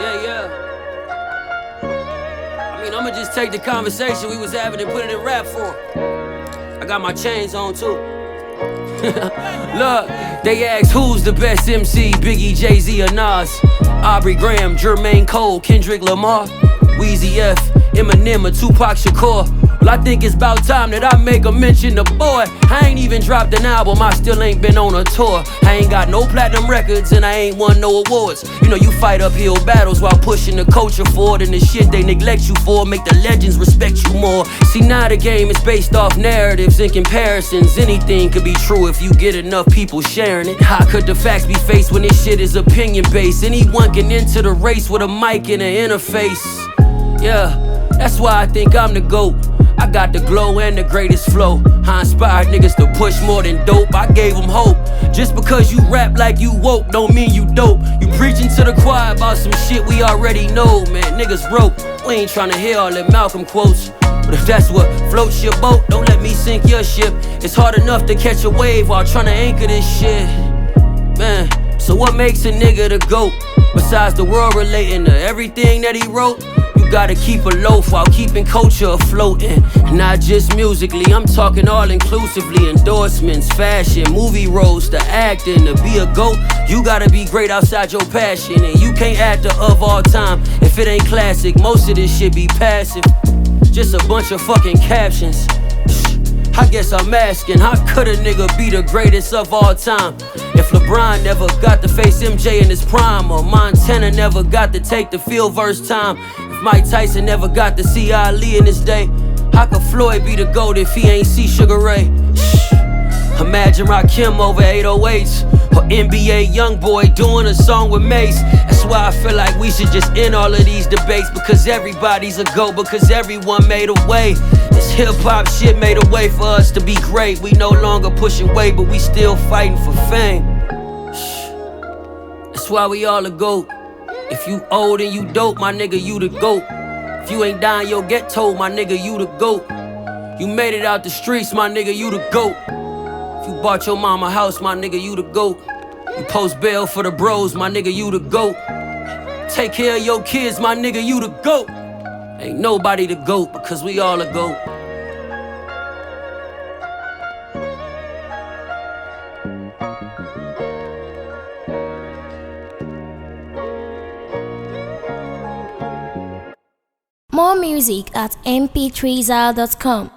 Yeah. I mean, I'ma just take the conversation we was having and put it in rap form. I got my chains on too. Look, they ask who's the best MC, Biggie, Jay-Z, or Nas? Aubrey Graham, Jermaine Cole, Kendrick Lamar, Weezy F, Eminem, or Tupac Shakur. Well, I think it's about time that I make a mention to boy. I ain't even dropped an album, I still ain't been on a tour. I ain't got no platinum records and I ain't won no awards. You know, you fight uphill battles while pushing the culture forward, and the shit they neglect you for make the legends respect you more. See, now the game is based off narratives and comparisons. Anything could be true if you get enough people sharing it. How could the facts be faced when this shit is opinion based? Anyone can enter the race with a mic and an interface. Yeah, that's why I think I'm the GOAT. I got the glow and the greatest flow. I inspired niggas to push more than dope. I gave them hope. Just because you rap like you woke don't mean you dope. You preaching to the choir about some shit we already know, man. Niggas broke. We ain't tryna hear all them Malcolm quotes. But if that's what floats your boat, don't let me sink your ship. It's hard enough to catch a wave while tryna anchor this shit, man. So what makes a nigga the GOAT? Besides the world relating to everything that he wrote, you gotta keep a loaf while keeping culture afloat. And not just musically, I'm talking all inclusively. Endorsements, fashion, movie roles, to acting. To be a GOAT, you gotta be great outside your passion. And you can't act the of all time if it ain't classic. Most of this shit be passive, just a bunch of fucking captions. I guess I'm asking, how could a nigga be the greatest of all time? If LeBron never got to face MJ in his prime, or Montana never got to take the field verse time, if Mike Tyson never got to see Ali in his day, how could Floyd be the GOAT if he ain't see Sugar Ray? Imagine Rakim over 808s, or NBA Youngboy doing a song with Mace. That's why I feel like we should just end all of these debates, because everybody's a GOAT, because everyone made a way. This hip-hop shit made a way for us to be great. We no longer pushing weight, but we still fighting for fame. That's why we all a GOAT. If you old and you dope, my nigga, you the GOAT. If you ain't dying, you'll get told, my nigga, you the GOAT. You made it out the streets, my nigga, you the GOAT. If you bought your mama house, my nigga, you the GOAT. You post bail for the bros, my nigga, you the GOAT. Take care of your kids, my nigga, you the GOAT. Ain't nobody the GOAT, because we all a GOAT. More music at mp3zal.com.